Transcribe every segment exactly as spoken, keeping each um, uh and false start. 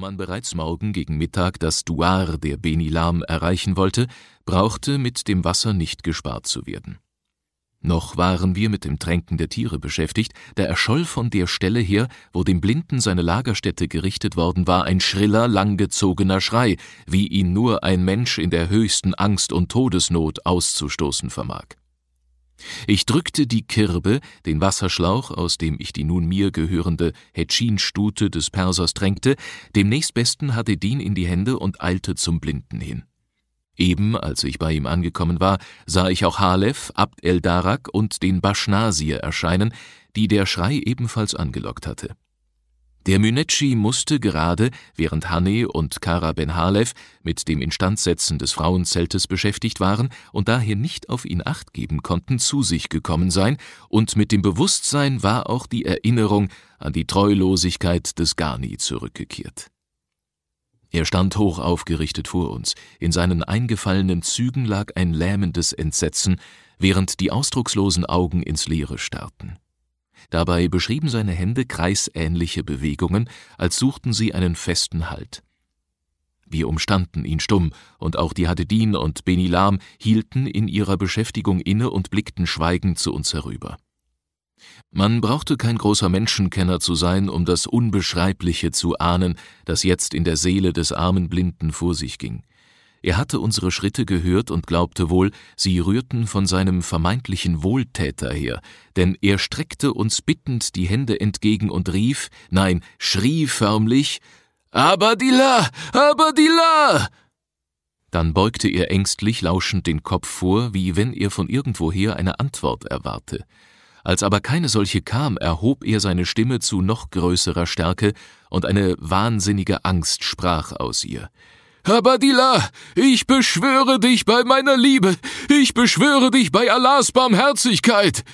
man bereits morgen gegen Mittag das Douar der Beni Lam erreichen wollte, brauchte mit dem Wasser nicht gespart zu werden. Noch waren wir mit dem Tränken der Tiere beschäftigt, da erscholl von der Stelle her, wo dem Blinden seine Lagerstätte gerichtet worden war, ein schriller, langgezogener Schrei, wie ihn nur ein Mensch in der höchsten Angst und Todesnot auszustoßen vermag. Ich drückte die Kirbe, den Wasserschlauch, aus dem ich die nun mir gehörende Hetschin-Stute des Persers tränkte, dem nächstbesten Hadedin in die Hände und eilte zum Blinden hin. Eben, als ich bei ihm angekommen war, sah ich auch Halef, Abd el-Darak und den Baschnasir erscheinen, die der Schrei ebenfalls angelockt hatte. Der Münetschi musste gerade, während Hanne und Kara ben Halef mit dem Instandsetzen des Frauenzeltes beschäftigt waren und daher nicht auf ihn Acht geben konnten, zu sich gekommen sein, und mit dem Bewusstsein war auch die Erinnerung an die Treulosigkeit des Ghani zurückgekehrt. Er stand hoch aufgerichtet vor uns, in seinen eingefallenen Zügen lag ein lähmendes Entsetzen, während die ausdruckslosen Augen ins Leere starrten. Dabei beschrieben seine Hände kreisähnliche Bewegungen, als suchten sie einen festen Halt. Wir umstanden ihn stumm, und auch die Hadedin und Beni Lam hielten in ihrer Beschäftigung inne und blickten schweigend zu uns herüber. Man brauchte kein großer Menschenkenner zu sein, um das Unbeschreibliche zu ahnen, das jetzt in der Seele des armen Blinden vor sich ging. Er hatte unsere Schritte gehört und glaubte wohl, sie rührten von seinem vermeintlichen Wohltäter her, denn er streckte uns bittend die Hände entgegen und rief, nein, schrie förmlich, »Abadillah! Abadillah!« Dann beugte er ängstlich lauschend den Kopf vor, wie wenn er von irgendwoher eine Antwort erwarte. Als aber keine solche kam, erhob er seine Stimme zu noch größerer Stärke, und eine wahnsinnige Angst sprach aus ihr. »Abadillah, ich beschwöre dich bei meiner Liebe, ich beschwöre dich bei Allahs Barmherzigkeit!«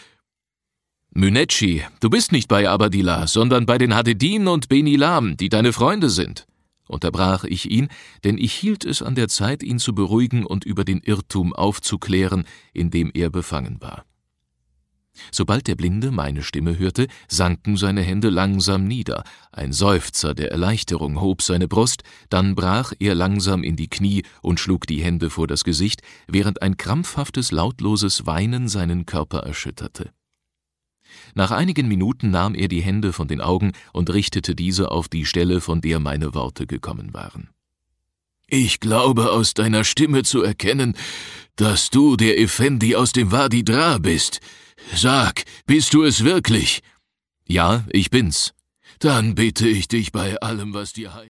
»Münetschi, du bist nicht bei Abadillah, sondern bei den Hadedin und Beni Lam, die deine Freunde sind«, unterbrach ich ihn, denn ich hielt es an der Zeit, ihn zu beruhigen und über den Irrtum aufzuklären, in dem er befangen war. Sobald der Blinde meine Stimme hörte, sanken seine Hände langsam nieder, ein Seufzer der Erleichterung hob seine Brust, dann brach er langsam in die Knie und schlug die Hände vor das Gesicht, während ein krampfhaftes, lautloses Weinen seinen Körper erschütterte. Nach einigen Minuten nahm er die Hände von den Augen und richtete diese auf die Stelle, von der meine Worte gekommen waren. »Ich glaube, aus deiner Stimme zu erkennen, dass du der Effendi aus dem Wadi Dra bist. Sag, bist du es wirklich?« »Ja, ich bin's.« »Dann bitte ich dich bei allem, was dir heißt.«